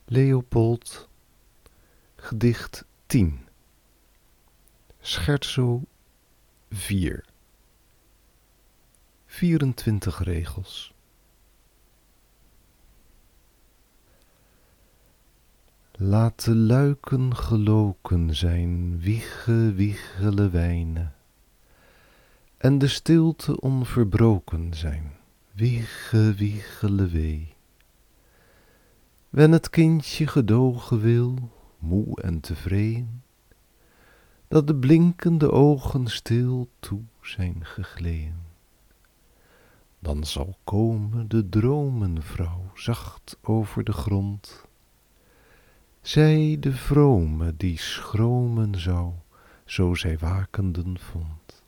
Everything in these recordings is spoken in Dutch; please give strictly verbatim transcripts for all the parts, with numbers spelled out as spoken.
Leopold, gedicht tien. Scherzo vier. vierentwintig regels. Laat de luiken geloken zijn, wiege, wiegele wijnen, en de stilte onverbroken zijn, wiege, wiegele wee. Wen het kindje gedogen wil, moe en tevreden, dat de blinkende ogen stil toe zijn gegleên. Dan zal komen de dromenvrouw zacht over de grond, zij de vrome die schromen zou, zo zij wakenden vond.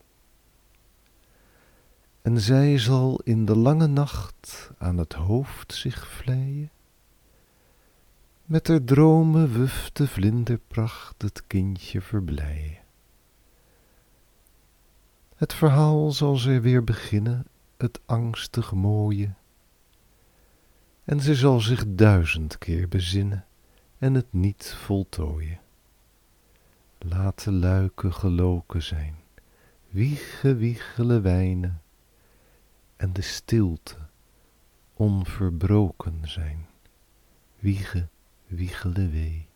En zij zal in de lange nacht aan het hoofd zich vleien, met haar dromen wufte vlinderpracht het kindje verblijen. Het verhaal zal zij weer beginnen, het angstig mooie, en zij zal zich duizend keer bezinnen en het niet voltooien. Laat de luiken geloken zijn, wiege, wiegele wijnen, en de stilte onverbroken zijn, wiege, wiegele wee.